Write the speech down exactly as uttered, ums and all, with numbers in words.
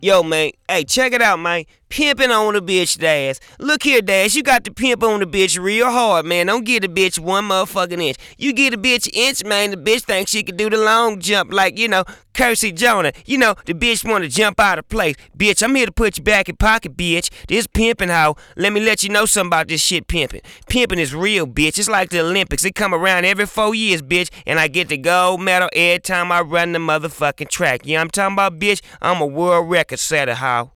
Yo, man, hey, check it out, man. Pimping on the bitch Dash. Look here, Dash, you got to pimp on the bitch real hard, man. Don't get the bitch one motherfucking inch. You get a bitch inch, man, the bitch thinks she can do the long jump like, you know, Kersey Jonah. You know, the bitch want to jump out of place. Bitch, I'm here to put you back in pocket, bitch. This pimping hoe. Let me let you know something about this shit pimping. Pimping is real, bitch. It's like the Olympics. It come around every four years, bitch, and I get the gold medal every time I run the motherfucking track. You know what I'm talking about, bitch? I'm a world record setter, hoe.